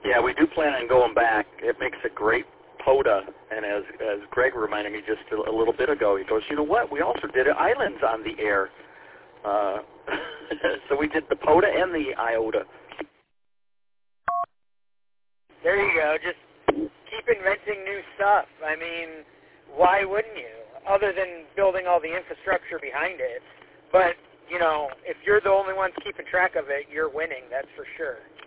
Yeah, we do plan on going back. It makes a great POTA, and as Greg reminded me just a little bit ago, he goes, you know what, we also did islands on the air. So we did the POTA and the IOTA. There you go. Just keep inventing new stuff. I mean, why wouldn't you? Other than building all the infrastructure behind it. But, you know, if you're the only ones keeping track of it, you're winning, that's for sure.